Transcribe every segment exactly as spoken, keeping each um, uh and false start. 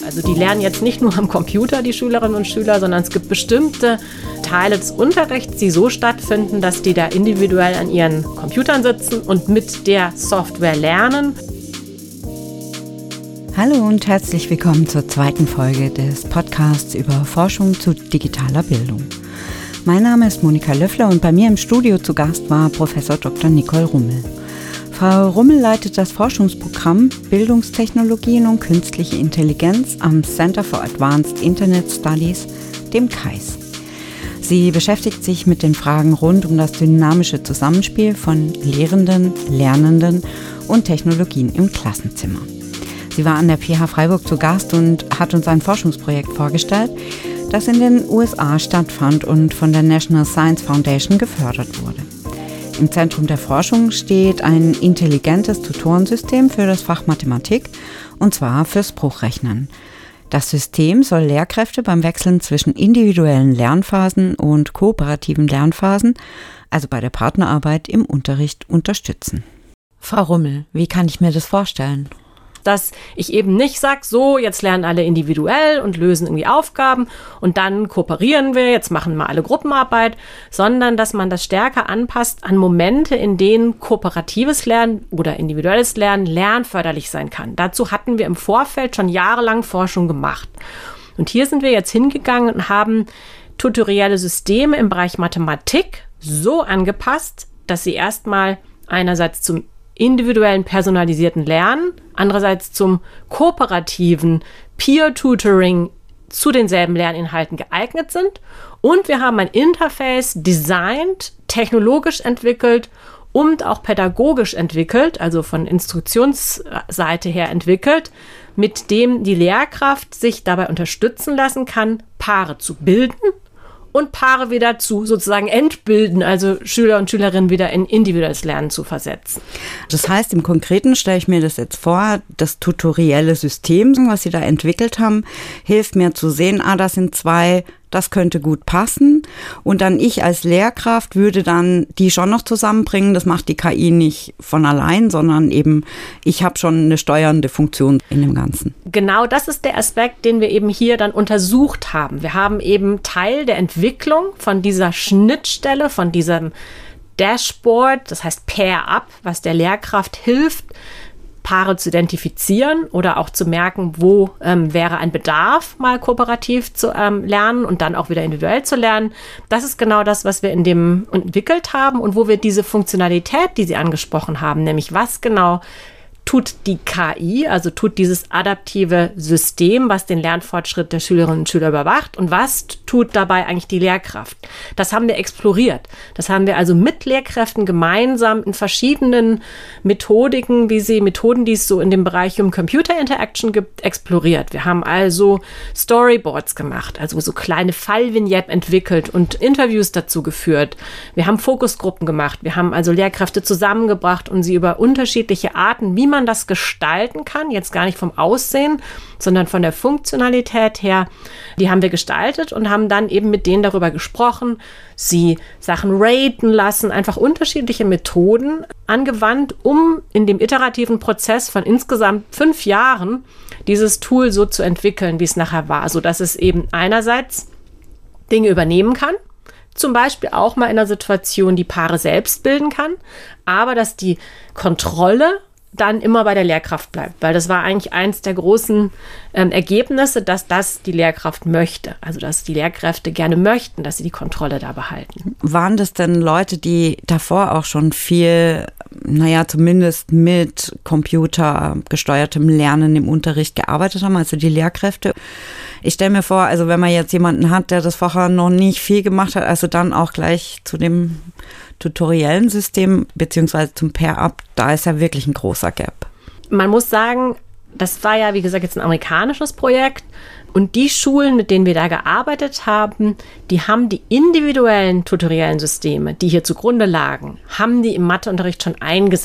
Also die lernen jetzt nicht nur am Computer, die Schülerinnen und Schüler, sondern es gibt bestimmte Teile des Unterrichts, die so stattfinden, dass die da individuell an ihren Computern sitzen und mit der Software lernen. Hallo und herzlich willkommen zur zweiten Folge des Podcasts über Forschung zu digitaler Bildung. Mein Name ist Monika Löffler und bei mir im Studio zu Gast war Professor Doktor Nicole Rummel. Frau Rummel leitet das Forschungsprogramm Bildungstechnologien und künstliche Intelligenz am Center for Advanced Internet Studies, dem C A I S. Sie beschäftigt sich mit den Fragen rund um das dynamische Zusammenspiel von Lehrenden, Lernenden und Technologien im Klassenzimmer. Sie war an der P H Freiburg zu Gast und hat uns ein Forschungsprojekt vorgestellt, das in den U S A stattfand und von der National Science Foundation gefördert wurde. Im Zentrum der Forschung steht ein intelligentes Tutorensystem für das Fach Mathematik, und zwar fürs Bruchrechnen. Das System soll Lehrkräfte beim Wechseln zwischen individuellen Lernphasen und kooperativen Lernphasen, also bei der Partnerarbeit im Unterricht, unterstützen. Frau Rummel, wie kann ich mir das vorstellen? Dass ich eben nicht sage, so, jetzt lernen alle individuell und lösen irgendwie Aufgaben und dann kooperieren wir, jetzt machen wir alle Gruppenarbeit, sondern dass man das stärker anpasst an Momente, in denen kooperatives Lernen oder individuelles Lernen lernförderlich sein kann. Dazu hatten wir im Vorfeld schon jahrelang Forschung gemacht. Und hier sind wir jetzt hingegangen und haben tutorielle Systeme im Bereich Mathematik so angepasst, dass sie erstmal einerseits zum individuellen personalisierten Lernen, andererseits zum kooperativen Peer-Tutoring zu denselben Lerninhalten geeignet sind. Und wir haben ein Interface designt, technologisch entwickelt und auch pädagogisch entwickelt, also von Instruktionsseite her entwickelt, mit dem die Lehrkraft sich dabei unterstützen lassen kann, Paare zu bilden und Paare wieder zu sozusagen entbilden, also Schüler und Schülerinnen wieder in individuelles Lernen zu versetzen. Das heißt, im Konkreten stelle ich mir das jetzt vor, das tutorielle System, was Sie da entwickelt haben, hilft mir zu sehen, ah, das sind zwei, das könnte gut passen. Und dann ich als Lehrkraft würde dann die schon noch zusammenbringen. Das macht die K I nicht von allein, sondern eben ich habe schon eine steuernde Funktion in dem Ganzen. Genau, das ist der Aspekt, den wir eben hier dann untersucht haben. Wir haben eben Teil der Entwicklung von dieser Schnittstelle, von diesem Dashboard, das heißt Pair-Up, was der Lehrkraft hilft, Paare zu identifizieren oder auch zu merken, wo ähm, wäre ein Bedarf, mal kooperativ zu ähm, lernen und dann auch wieder individuell zu lernen. Das ist genau das, was wir in dem entwickelt haben und wo wir diese Funktionalität, die Sie angesprochen haben, nämlich was genau tut die K I, also tut dieses adaptive System, was den Lernfortschritt der Schülerinnen und Schüler überwacht, und was tut dabei eigentlich die Lehrkraft? Das haben wir exploriert. Das haben wir also mit Lehrkräften gemeinsam in verschiedenen Methodiken, wie sie Methoden, die es so in dem Bereich um Computer Interaction gibt, exploriert. Wir haben also Storyboards gemacht, also so kleine Fallvignetten entwickelt und Interviews dazu geführt. Wir haben Fokusgruppen gemacht. Wir haben also Lehrkräfte zusammengebracht und sie über unterschiedliche Arten, wie man das gestalten kann, jetzt gar nicht vom Aussehen, sondern von der Funktionalität her, die haben wir gestaltet und haben dann eben mit denen darüber gesprochen, sie Sachen raten lassen, einfach unterschiedliche Methoden angewandt, um in dem iterativen Prozess von insgesamt fünf Jahren dieses Tool so zu entwickeln, wie es nachher war, sodass es eben einerseits Dinge übernehmen kann, zum Beispiel auch mal in einer Situation die Paare selbst bilden kann, aber dass die Kontrolle dann immer bei der Lehrkraft bleibt, weil das war eigentlich eins der großen ähm, Ergebnisse, dass das die Lehrkraft möchte, also dass die Lehrkräfte gerne möchten, dass sie die Kontrolle da behalten. Waren das denn Leute, die davor auch schon viel, naja, zumindest mit computergesteuertem Lernen im Unterricht gearbeitet haben, also die Lehrkräfte? Ich stelle mir vor, also wenn man jetzt jemanden hat, der das vorher noch nicht viel gemacht hat, also dann auch gleich zu dem tutoriellen System beziehungsweise zum Pair-Up, da ist ja wirklich ein großer Gap. Man muss sagen, das war ja, wie gesagt, jetzt ein amerikanisches Projekt. Und die Schulen, mit denen wir da gearbeitet haben, die haben die individuellen tutoriellen Systeme, die hier zugrunde lagen, haben die im Matheunterricht schon eingesetzt.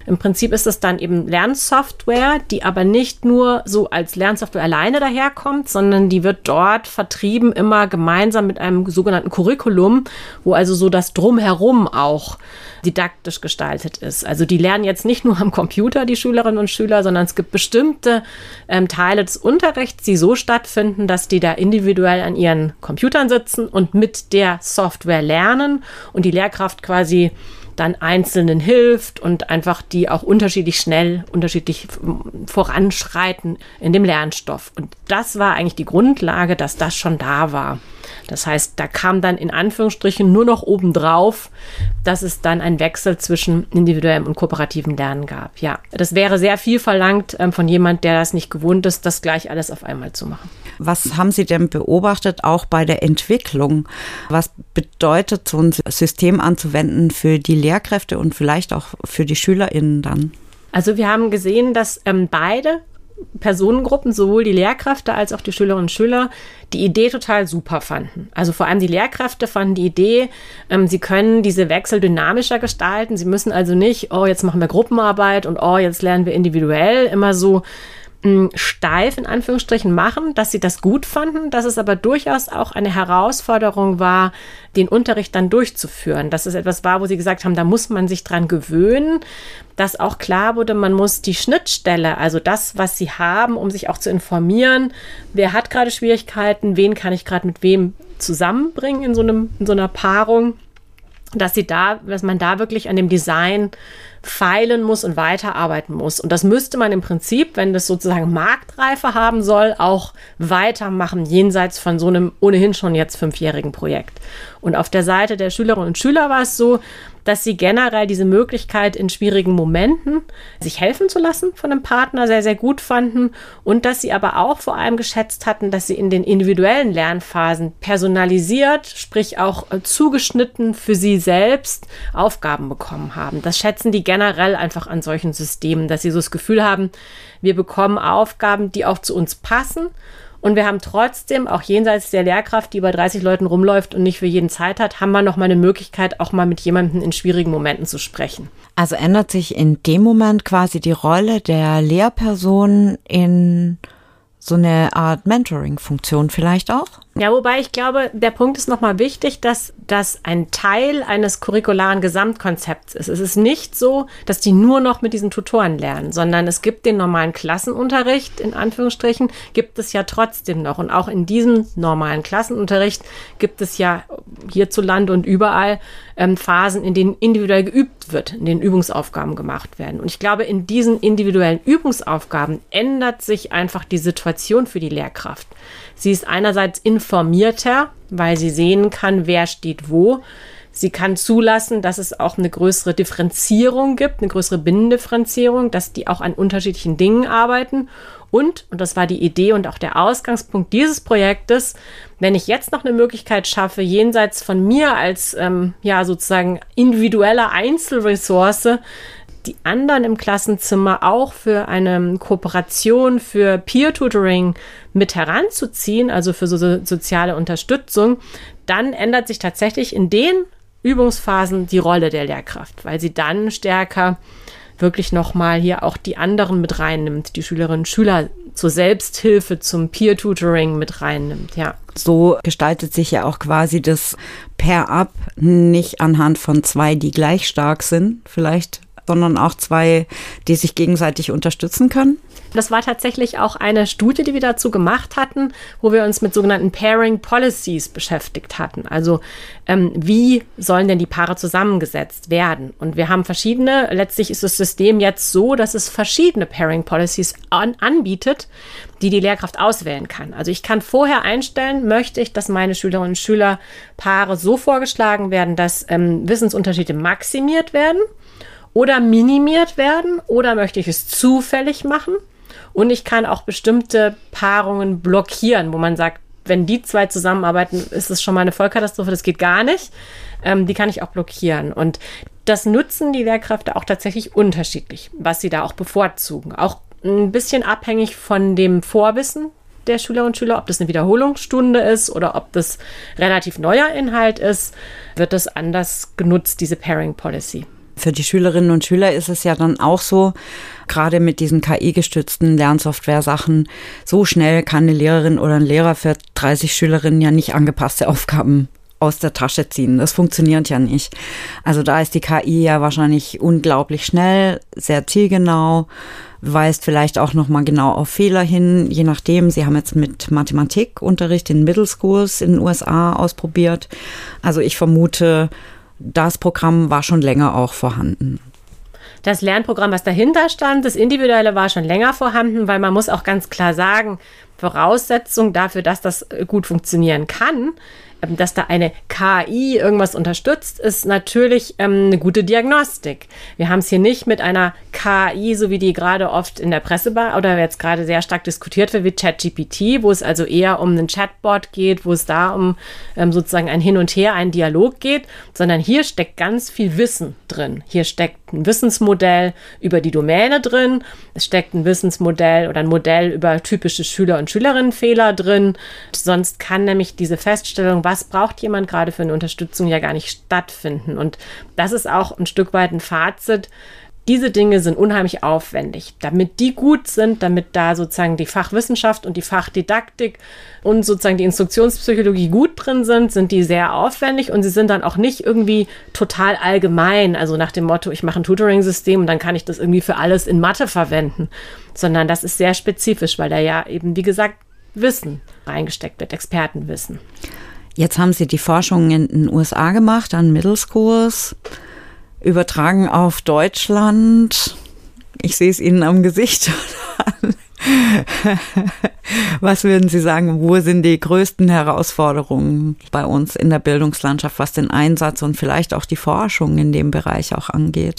Im Prinzip ist es dann eben Lernsoftware, die aber nicht nur so als Lernsoftware alleine daherkommt, sondern die wird dort vertrieben immer gemeinsam mit einem sogenannten Curriculum, wo also so das Drumherum auch didaktisch gestaltet ist. Also die lernen jetzt nicht nur am Computer, die Schülerinnen und Schüler, sondern es gibt bestimmte ähm, Teile des Unterrichts, die so stattfinden, dass die da individuell an ihren Computern sitzen und mit der Software lernen und die Lehrkraft quasi dann Einzelnen hilft und einfach die auch unterschiedlich schnell, unterschiedlich voranschreiten in dem Lernstoff. Und das war eigentlich die Grundlage, dass das schon da war. Das heißt, da kam dann in Anführungsstrichen nur noch obendrauf, dass es dann einen Wechsel zwischen individuellem und kooperativen Lernen gab. Ja, das wäre sehr viel verlangt ähm, von jemand, der das nicht gewohnt ist, das gleich alles auf einmal zu machen. Was haben Sie denn beobachtet, auch bei der Entwicklung? Was bedeutet so ein System anzuwenden für die Lehrkräfte und vielleicht auch für die SchülerInnen dann? Also wir haben gesehen, dass ähm, beide Personengruppen, sowohl die Lehrkräfte als auch die Schülerinnen und Schüler, die Idee total super fanden. Also vor allem die Lehrkräfte fanden die Idee, ähm, sie können diese Wechsel dynamischer gestalten. Sie müssen also nicht, oh, jetzt machen wir Gruppenarbeit und oh, jetzt lernen wir individuell, immer so mh, steif in Anführungsstrichen machen, dass sie das gut fanden, dass es aber durchaus auch eine Herausforderung war, den Unterricht dann durchzuführen. Dass es etwas war, wo sie gesagt haben, da muss man sich dran gewöhnen, dass auch klar wurde, man muss die Schnittstelle, also das, was sie haben, um sich auch zu informieren, wer hat gerade Schwierigkeiten, wen kann ich gerade mit wem zusammenbringen in so einem, in so einer Paarung, dass sie da, dass man da wirklich an dem Design feilen muss und weiterarbeiten muss. Und das müsste man im Prinzip, wenn das sozusagen Marktreife haben soll, auch weitermachen, jenseits von so einem ohnehin schon jetzt fünfjährigen Projekt. Und auf der Seite der Schülerinnen und Schüler war es so, dass sie generell diese Möglichkeit in schwierigen Momenten sich helfen zu lassen von einem Partner sehr, sehr gut fanden und dass sie aber auch vor allem geschätzt hatten, dass sie in den individuellen Lernphasen personalisiert, sprich auch äh, zugeschnitten für sie selbst Aufgaben bekommen haben. Das schätzen die generell einfach an solchen Systemen, dass sie so das Gefühl haben, wir bekommen Aufgaben, die auch zu uns passen. Und wir haben trotzdem, auch jenseits der Lehrkraft, die bei dreißig Leuten rumläuft und nicht für jeden Zeit hat, haben wir noch mal eine Möglichkeit, auch mal mit jemandem in schwierigen Momenten zu sprechen. Also ändert sich in dem Moment quasi die Rolle der Lehrperson in so eine Art Mentoring-Funktion vielleicht auch? Ja, wobei ich glaube, der Punkt ist nochmal wichtig, dass das ein Teil eines curricularen Gesamtkonzepts ist. Es ist nicht so, dass die nur noch mit diesen Tutoren lernen, sondern es gibt den normalen Klassenunterricht, in Anführungsstrichen, gibt es ja trotzdem noch. Und auch in diesem normalen Klassenunterricht gibt es ja hierzulande und überall ähm, Phasen, in denen individuell geübt wird, in denen Übungsaufgaben gemacht werden. Und ich glaube, in diesen individuellen Übungsaufgaben ändert sich einfach die Situation für die Lehrkraft. Sie ist einerseits informierter, weil sie sehen kann, wer steht wo. Sie kann zulassen, dass es auch eine größere Differenzierung gibt, eine größere Binnendifferenzierung, dass die auch an unterschiedlichen Dingen arbeiten. Und, und das war die Idee und auch der Ausgangspunkt dieses Projektes, wenn ich jetzt noch eine Möglichkeit schaffe, jenseits von mir als ähm, ja sozusagen individueller Einzelressource, die anderen im Klassenzimmer auch für eine Kooperation, für Peer-Tutoring mit heranzuziehen, also für so soziale Unterstützung, dann ändert sich tatsächlich in den Übungsphasen die Rolle der Lehrkraft, weil sie dann stärker wirklich nochmal hier auch die anderen mit reinnimmt, die Schülerinnen und Schüler zur Selbsthilfe, zum Peer-Tutoring mit reinnimmt, ja. So gestaltet sich ja auch quasi das Pair-Up nicht anhand von zwei, die gleich stark sind, vielleicht, sondern auch zwei, die sich gegenseitig unterstützen können? Das war tatsächlich auch eine Studie, die wir dazu gemacht hatten, wo wir uns mit sogenannten Pairing Policies beschäftigt hatten. Also ähm, wie sollen denn die Paare zusammengesetzt werden? Und wir haben verschiedene, letztlich ist das System jetzt so, dass es verschiedene Pairing Policies an, anbietet, die die Lehrkraft auswählen kann. Also ich kann vorher einstellen, möchte ich, dass meine Schülerinnen und Schüler Paare so vorgeschlagen werden, dass ähm, Wissensunterschiede maximiert werden oder minimiert werden, oder möchte ich es zufällig machen? Und ich kann auch bestimmte Paarungen blockieren, wo man sagt, wenn die zwei zusammenarbeiten, ist es schon mal eine Vollkatastrophe, das geht gar nicht. Ähm, die kann ich auch blockieren. Und das nutzen die Lehrkräfte auch tatsächlich unterschiedlich, was sie da auch bevorzugen. Auch ein bisschen abhängig von dem Vorwissen der Schülerinnen und Schüler, ob das eine Wiederholungsstunde ist oder ob das relativ neuer Inhalt ist, wird das anders genutzt, diese Pairing Policy. Für die Schülerinnen und Schüler ist es ja dann auch so, gerade mit diesen K I-gestützten Lernsoftware-Sachen, so schnell kann eine Lehrerin oder ein Lehrer für dreißig Schülerinnen ja nicht angepasste Aufgaben aus der Tasche ziehen. Das funktioniert ja nicht. Also da ist die K I ja wahrscheinlich unglaublich schnell, sehr zielgenau, weist vielleicht auch nochmal genau auf Fehler hin, je nachdem. Sie haben jetzt mit Mathematikunterricht in Middle Schools in den U S A ausprobiert. Also ich vermute, das Programm war schon länger auch vorhanden. Das Lernprogramm, was dahinter stand, das Individuelle war schon länger vorhanden, weil man muss auch ganz klar sagen, Voraussetzung dafür, dass das gut funktionieren kann, dass da eine K I irgendwas unterstützt, ist natürlich ähm, eine gute Diagnostik. Wir haben es hier nicht mit einer K I, so wie die gerade oft in der Presse war oder jetzt gerade sehr stark diskutiert wird, wie ChatGPT, wo es also eher um einen Chatbot geht, wo es da um ähm, sozusagen ein Hin und Her, einen Dialog geht, sondern hier steckt ganz viel Wissen drin. Hier steckt ein Wissensmodell über die Domäne drin, es steckt ein Wissensmodell oder ein Modell über typische Schüler- und Schülerinnenfehler drin. Sonst kann nämlich diese Feststellung, was braucht jemand gerade für eine Unterstützung, ja gar nicht stattfinden. Und das ist auch ein Stück weit ein Fazit. Diese Dinge sind unheimlich aufwendig. Damit die gut sind, damit da sozusagen die Fachwissenschaft und die Fachdidaktik und sozusagen die Instruktionspsychologie gut drin sind, sind die sehr aufwendig und sie sind dann auch nicht irgendwie total allgemein, also nach dem Motto, ich mache ein Tutoring-System und dann kann ich das irgendwie für alles in Mathe verwenden, sondern das ist sehr spezifisch, weil da ja eben, wie gesagt, Wissen reingesteckt wird, Expertenwissen. Jetzt haben Sie die Forschung in den U S A gemacht, an Middle Schools, übertragen auf Deutschland. Ich sehe es Ihnen am Gesicht. Was würden Sie sagen, wo sind die größten Herausforderungen bei uns in der Bildungslandschaft, was den Einsatz und vielleicht auch die Forschung in dem Bereich auch angeht?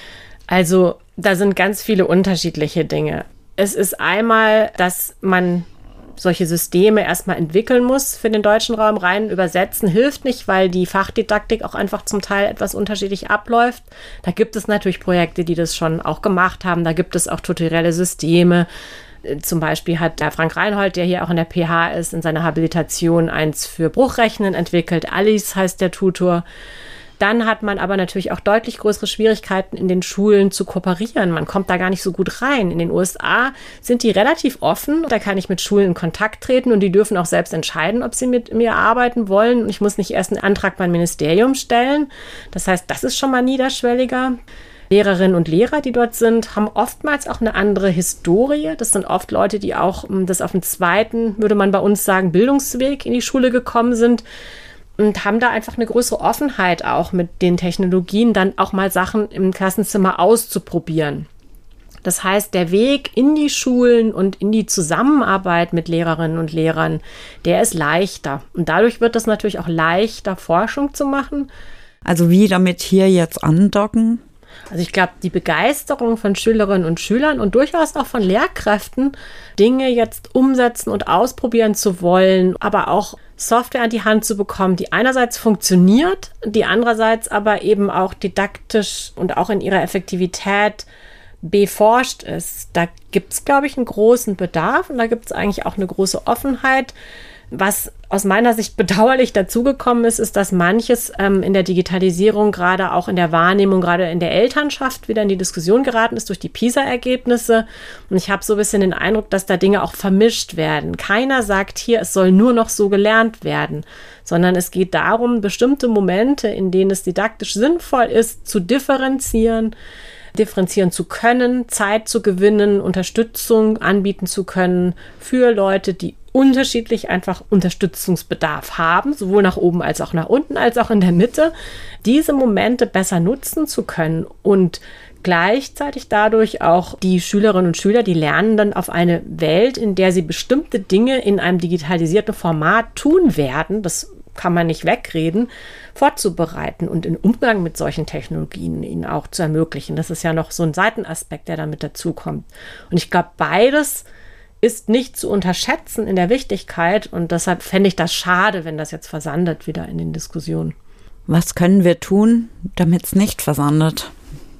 Also da sind ganz viele unterschiedliche Dinge. Es ist einmal, dass man solche Systeme erstmal entwickeln muss für den deutschen Raum. Rein übersetzen hilft nicht, weil die Fachdidaktik auch einfach zum Teil etwas unterschiedlich abläuft. Da gibt es natürlich Projekte, die das schon auch gemacht haben. Da gibt es auch tutorielle Systeme. Zum Beispiel hat der Frank Reinhold, der hier auch in der P H ist, in seiner Habilitation eins für Bruchrechnen entwickelt. Alice heißt der Tutor. Dann hat man aber natürlich auch deutlich größere Schwierigkeiten, in den Schulen zu kooperieren. Man kommt da gar nicht so gut rein. In den U S A sind die relativ offen. Da kann ich mit Schulen in Kontakt treten und die dürfen auch selbst entscheiden, ob sie mit mir arbeiten wollen. Und ich muss nicht erst einen Antrag beim Ministerium stellen. Das heißt, das ist schon mal niederschwelliger. Lehrerinnen und Lehrer, die dort sind, haben oftmals auch eine andere Historie. Das sind oft Leute, die auch das auf dem zweiten, würde man bei uns sagen, Bildungsweg in die Schule gekommen sind. Und haben da einfach eine größere Offenheit auch mit den Technologien, dann auch mal Sachen im Klassenzimmer auszuprobieren. Das heißt, der Weg in die Schulen und in die Zusammenarbeit mit Lehrerinnen und Lehrern, der ist leichter. Und dadurch wird es natürlich auch leichter, Forschung zu machen. Also wie damit hier jetzt andocken? Also ich glaube, die Begeisterung von Schülerinnen und Schülern und durchaus auch von Lehrkräften, Dinge jetzt umsetzen und ausprobieren zu wollen, aber auch Software an die Hand zu bekommen, die einerseits funktioniert, die andererseits aber eben auch didaktisch und auch in ihrer Effektivität beforscht ist. Da gibt es, glaube ich, einen großen Bedarf und da gibt es eigentlich auch eine große Offenheit. Was aus meiner Sicht bedauerlich dazugekommen ist, ist, dass manches ähm, in der Digitalisierung, gerade auch in der Wahrnehmung, gerade in der Elternschaft wieder in die Diskussion geraten ist durch die PISA-Ergebnisse. Und ich habe so ein bisschen den Eindruck, dass da Dinge auch vermischt werden. Keiner sagt hier, es soll nur noch so gelernt werden, sondern es geht darum, bestimmte Momente, in denen es didaktisch sinnvoll ist, zu differenzieren, differenzieren zu können, Zeit zu gewinnen, Unterstützung anbieten zu können für Leute, die unterschiedlich einfach Unterstützungsbedarf haben, sowohl nach oben als auch nach unten, als auch in der Mitte, diese Momente besser nutzen zu können und gleichzeitig dadurch auch die Schülerinnen und Schüler, die lernen dann auf eine Welt, in der sie bestimmte Dinge in einem digitalisierten Format tun werden, das kann man nicht wegreden, vorzubereiten und im Umgang mit solchen Technologien ihnen auch zu ermöglichen. Das ist ja noch so ein Seitenaspekt, der damit dazukommt. Und ich glaube, beides ist nicht zu unterschätzen in der Wichtigkeit und deshalb fände ich das schade, wenn das jetzt versandet wieder in den Diskussionen. Was können wir tun, damit es nicht versandet?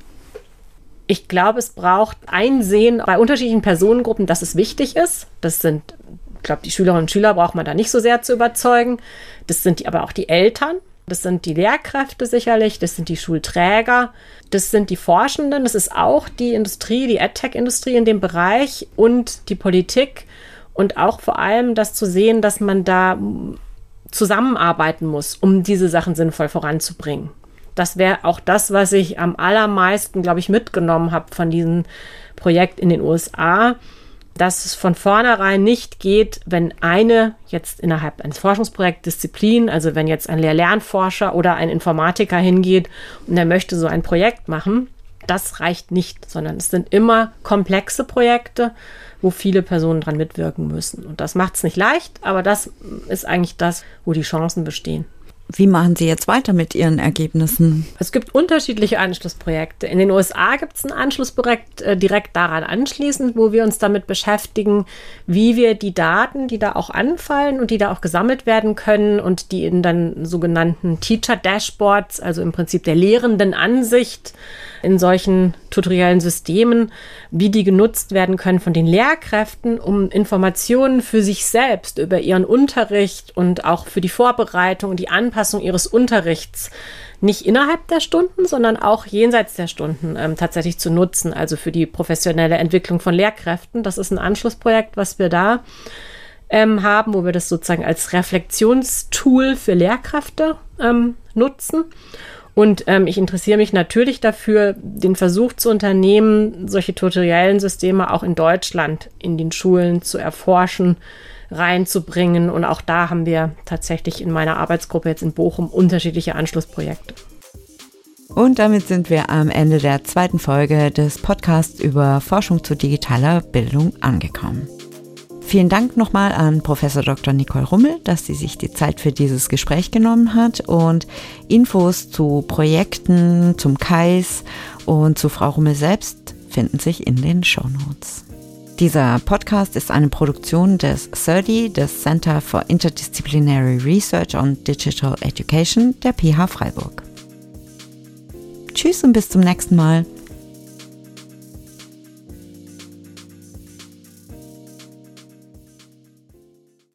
Ich glaube, es braucht Einsehen bei unterschiedlichen Personengruppen, dass es wichtig ist. Das sind, ich glaube, die Schülerinnen und Schüler braucht man da nicht so sehr zu überzeugen. Das sind die, aber auch die Eltern. Das sind die Lehrkräfte sicherlich, das sind die Schulträger, das sind die Forschenden, das ist auch die Industrie, die EdTech-Industrie in dem Bereich und die Politik und auch vor allem das zu sehen, dass man da zusammenarbeiten muss, um diese Sachen sinnvoll voranzubringen. Das wäre auch das, was ich am allermeisten, glaube ich, mitgenommen habe von diesem Projekt in den U S A, dass es von vornherein nicht geht, wenn eine jetzt innerhalb eines Forschungsprojekts Disziplin, also wenn jetzt ein Lehr-Lernforscher oder ein Informatiker hingeht und er möchte so ein Projekt machen, das reicht nicht, sondern es sind immer komplexe Projekte, wo viele Personen dran mitwirken müssen. Und das macht es nicht leicht, aber das ist eigentlich das, wo die Chancen bestehen. Wie machen Sie jetzt weiter mit Ihren Ergebnissen? Es gibt unterschiedliche Anschlussprojekte. In den U S A gibt es ein Anschlussprojekt äh, direkt daran anschließend, wo wir uns damit beschäftigen, wie wir die Daten, die da auch anfallen und die da auch gesammelt werden können und die in dann sogenannten Teacher Dashboards, also im Prinzip der lehrenden Ansicht in solchen tutoriellen Systemen, wie die genutzt werden können von den Lehrkräften, um Informationen für sich selbst über ihren Unterricht und auch für die Vorbereitung und die Anpassung ihres Unterrichts nicht innerhalb der Stunden, sondern auch jenseits der Stunden ähm, tatsächlich zu nutzen, also für die professionelle Entwicklung von Lehrkräften. Das ist ein Anschlussprojekt, was wir da ähm, haben, wo wir das sozusagen als Reflexionstool für Lehrkräfte ähm, nutzen. Und ähm, ich interessiere mich natürlich dafür, den Versuch zu unternehmen, solche tutoriellen Systeme auch in Deutschland in den Schulen zu erforschen, reinzubringen. Und auch da haben wir tatsächlich in meiner Arbeitsgruppe jetzt in Bochum unterschiedliche Anschlussprojekte. Und damit sind wir am Ende der zweiten Folge des Podcasts über Forschung zu digitaler Bildung angekommen. Vielen Dank nochmal an Professor Doktor Nicole Rummel, dass sie sich die Zeit für dieses Gespräch genommen hat, und Infos zu Projekten, zum K A I S und zu Frau Rummel selbst finden sich in den Shownotes. Dieser Podcast ist eine Produktion des C E R D I, des Center for Interdisciplinary Research on Digital Education der P H Freiburg. Tschüss und bis zum nächsten Mal.